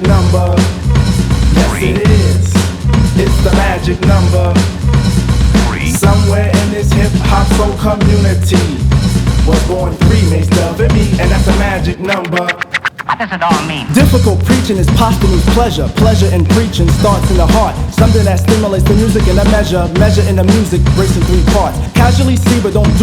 number. Yes, it is. It's the magic number. Somewhere in this hip-hop soul community was born three mates, Dub and me, and that's a magic number. What does it all mean? Difficult preaching is posthumous pleasure. Pleasure in preaching starts in the heart. Something that stimulates the music in a measure. Measure in the music breaks in three parts. Casually see but don't do